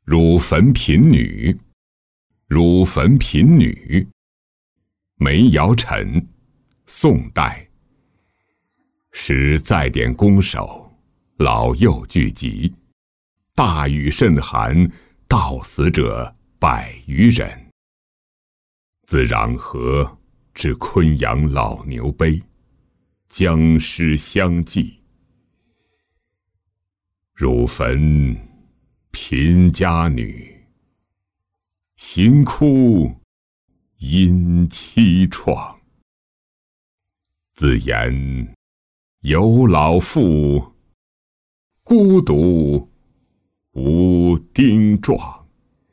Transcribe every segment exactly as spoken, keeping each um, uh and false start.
汝坟贫女，汝坟贫女。梅尧臣，宋代。时在典攻守，老幼聚集，大雨甚寒，到死者百余人。自壤河至昆阳老牛碑，僵尸相继。汝坟贫家女，行哭因凄怆。自言有老妇，孤独无丁壮。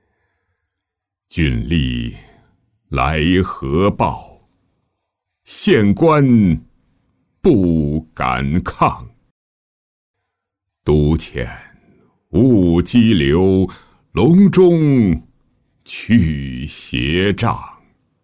郡吏来何报？县官不敢抗。都遣勿激流，隆中去斜杖。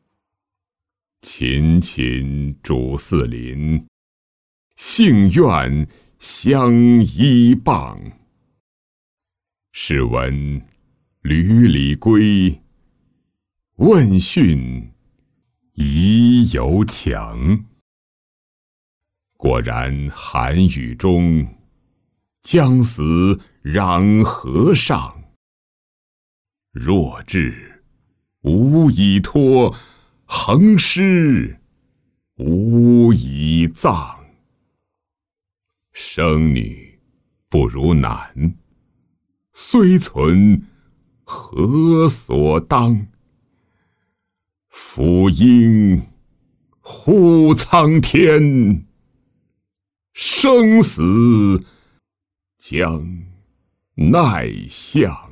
勤勤主祀邻，幸愿相依傍。试闻闾里归，问讯已有强。果然寒雨中，将死壤河上。若至无以托，横尸无以葬。生女不如男，虽存何所当？夫应呼苍天，生死将奈向。